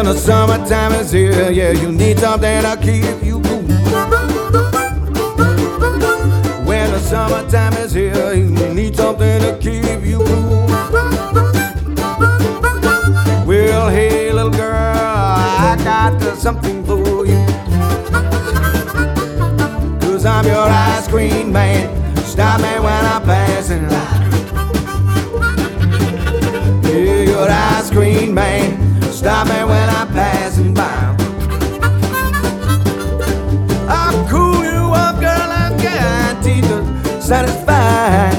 the summertime is here, yeah, you need something to keep you cool. When the summertime is here, you need something to keep you cool. Well, hey, little girl, I got something for you. 'Cause I'm your ice cream man. Stop me when I'm passing by. Yeah, your ice cream man. Stop me when I'm passing by. I'll cool you up, girl, I'm guaranteed to satisfy.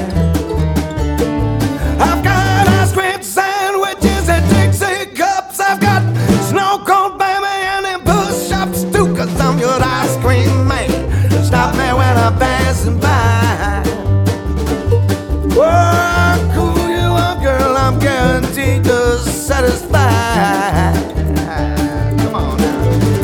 I've got ice cream sandwiches and Dixie cups. I've got snow cone baby and them push-ups too. 'Cause I'm your ice cream man. Stop me when I'm passing by. Oh, I'll cool you up, girl, I'm guaranteed to satisfy. Come on now.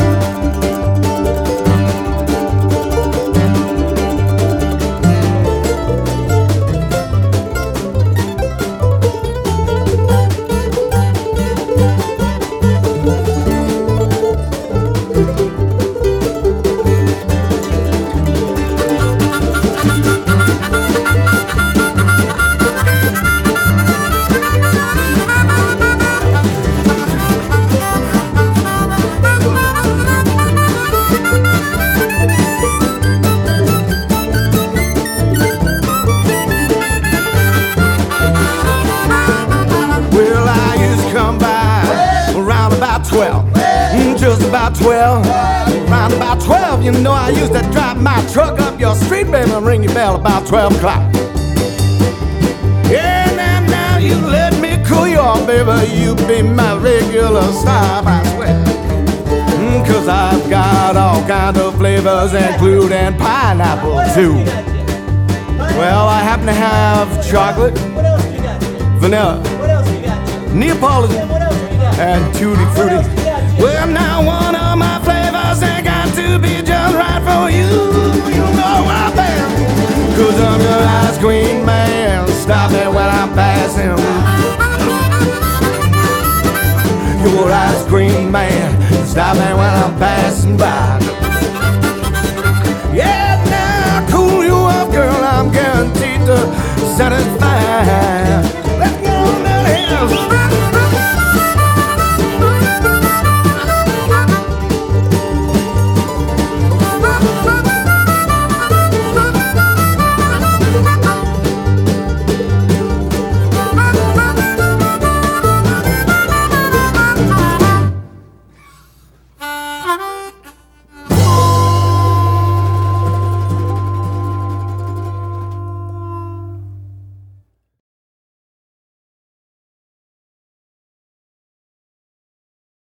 Well, I used to come by around about 12, just about 12. Around about 12, you know, I used to drive my truck up your street, baby, and ring your bell about 12 o'clock. Yeah, now you let me cool you off, baby, you be my regular stop, I swear. 'Cause I've got all kinds of flavors, including pineapple, too. Well, I happen to have chocolate, vanilla, Neapolitan, and Tutti Frutti. Well, now one of my flavors ain't got to be just right for you. You know I am. 'Cause I'm your ice cream man. Stop me when I'm passing. Your ice cream man. Stop me when I'm passing by. Yeah, now cool you up, girl. I'm guaranteed to satisfy.